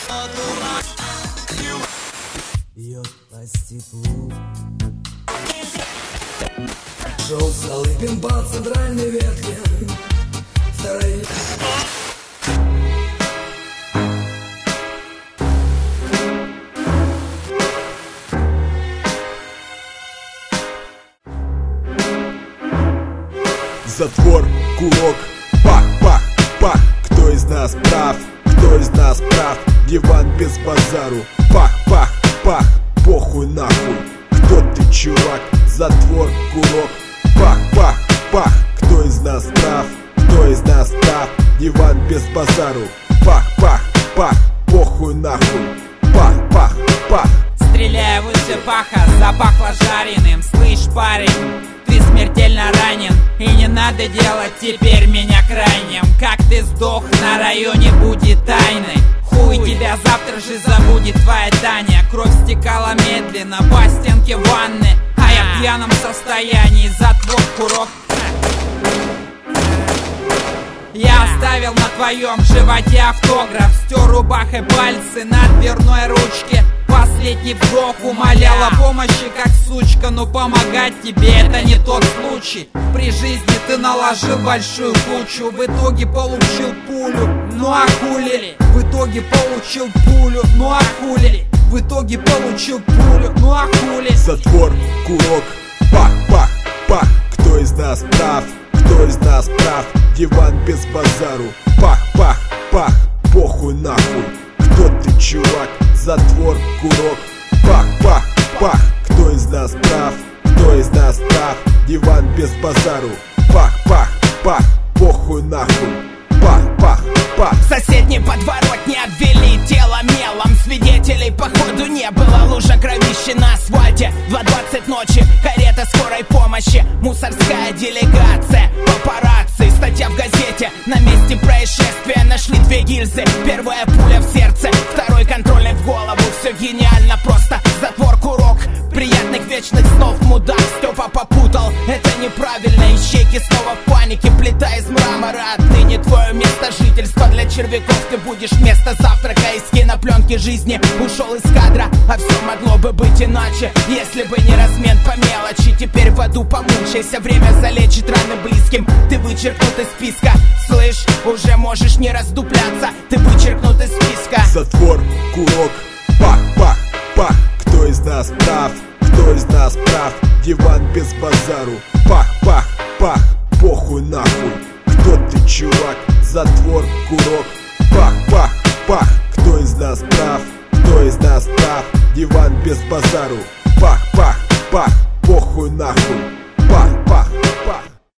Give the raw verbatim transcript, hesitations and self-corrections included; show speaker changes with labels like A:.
A: Бьет по стеклу. Шел Столыпин по центральной ветке. Второй...
B: Затвор, курок, пах, пах, пах. Кто из нас прав? Кто из нас прав? Диван без базару. Пах, пах, пах, похуй нахуй. Кто ты, чувак? Затвор, курок, пах, пах, пах. Кто из нас прав? Кто из нас прав? Диван без базару. Пах, пах, пах, похуй нахуй. Пах, пах, пах.
C: Стреляя выше паха, запахло жареным. Слышь, парень, ты смертельно ранен, и не надо делать теперь меня крайним. Как ты сдох на районе, будет тайной. Хуй тебя завтра же забудет твоя Таня. Кровь стекала медленно по стенке ванны, а я в пьяном состоянии. Затвор, курок. Я оставил на твоем животе автограф, стер рубахой пальцы на дверной ручке. Последний вдох, умоляла помощи как сучка. Но помогать тебе это не тот случай. При жизни ты наложил большую кучу, в итоге получил пулю. Ну а хули? В итоге получил пулю. Ну а хули? В итоге получил пулю. Ну а хули?
B: Затвор, курок, пах, пах, пах. Кто из нас прав? Кто из нас прав? Диван без базару. Пах, пах, пах, похуй нахуй. Кто ты, чувак? Затвор, курок, пах, пах, пах. Кто из нас прав? Кто из нас прав? Диван без базару. Пах, пах, пах, похуй нахуй. Пах, пах, пах.
D: В соседней подворотне обвели тело мелом. Свидетелей походу не было. Лужа кровищи на асфальте. два двадцать ночи, карета скорой помощи. Мусорская делегация, папарацци. Статья в газете, на месте происшествия нашли две гильзы. Первая пуля в сердце, второй контрольный в голову. Все гениально просто, затвор, курок. Приятных вечных снов, мудак, Степа попутал. Это неправильно, ищейки снова в панике. Плита из мрамора, отныне твое место жительства. Для червяков ты будешь вместо завтрака. Из кинопленки жизни ушел из кадра. А все могло бы быть иначе, если бы не размен по мелочи. Теперь в аду помучайся, время залечит раны близким. Ты вычеркнут из списка, слышь, уже можешь не раздупляться. Ты вычеркнут из списка.
B: Затвор, курок, пах, пах, пах. Кто из нас прав? Кто из нас прав? Диван без базару. Пах, пах, пах, похуй нахуй. Кто ты, чувак? Затвор, курок, пах, пах, пах. Кто из нас прав? Кто из нас прав? Диван без базару. Пах, пах, пах, похуй нахуй.